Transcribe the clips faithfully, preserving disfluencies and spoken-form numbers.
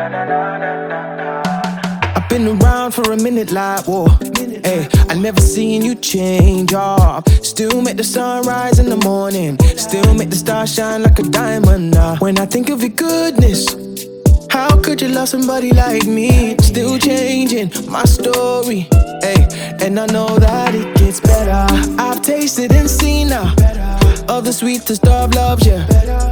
I've been around for a minute like war. Hey, I never seen you change up. Still make the sun rise in the morning. Still make the stars shine like a diamond now. When I think of your goodness, how could you love somebody like me? Still changing my story. Hey, and I know that it gets better. I've tasted and seen now of the sweetest of loves, yeah.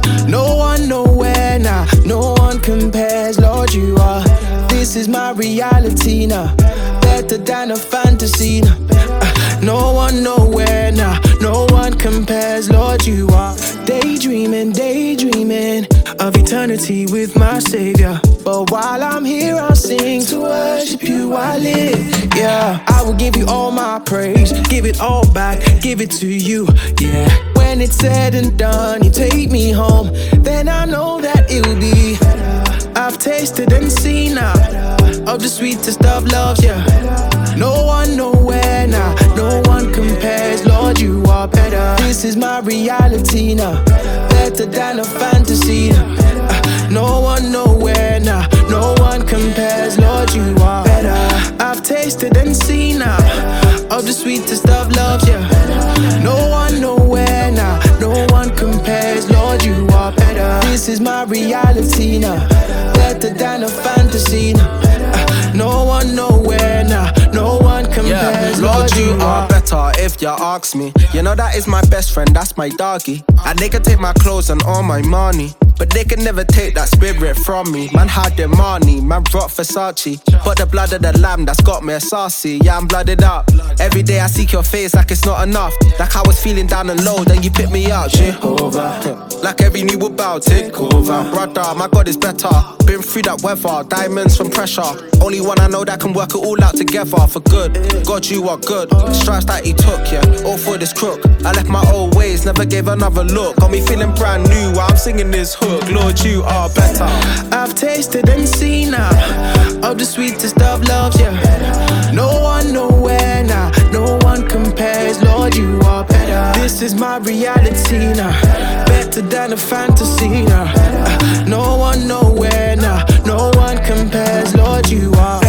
No one, nowhere now, no one compares, Lord, you are. This is my reality now, better than a fantasy now. Uh, no one, nowhere now, no one compares, Lord, you are. Daydreaming, daydreaming of eternity with my Savior. But while I'm here, I'll sing to worship you, I live. Yeah, I will give you all my praise, give it all back, give it to you, yeah. When it's said and done, you take me home, then I know that it'll be. I've tasted and seen now of the sweetest of loves, yeah. No one, nowhere now, no one compares, Lord, you are better. This is my reality now, better than a fantasy now. Uh, no one, nowhere now, no one compares, Lord, you are better. I've tasted and seen now of the sweetest of loves, yeah. No one, nowhere now, no one compares, Lord, you are better. This is my reality now, better than a fantasy now. Uh, no one, nowhere now, no one compares, yeah, Lord, you are better if you ask me. You know that is my best friend, that's my doggy. And they can take my clothes and all my money, but they can never take that spirit from me. Man had their money, man brought Versace, but the blood of the lamb that's got me saucy. Yeah, I'm blooded up. Every day I seek your face like it's not enough. Like I was feeling down and low, then you pick me up, Jehovah. Like every knee will bow, take over. Brother, my God is better. Been through that weather, diamonds from pressure. Only one I know that can work it all out together for good. God, you are good. Stripes that he took, yeah, all for this crook. I left my old ways, never gave another look. Got me feeling brand new while I'm singing this hook. Lord, you are better. I've tasted and seen now of the sweetest of loves, yeah. No one, nowhere now, no one compares, Lord, you are better. This is my reality now, better than a fantasy now. Uh, no one, nowhere now, no one compares, Lord, you are.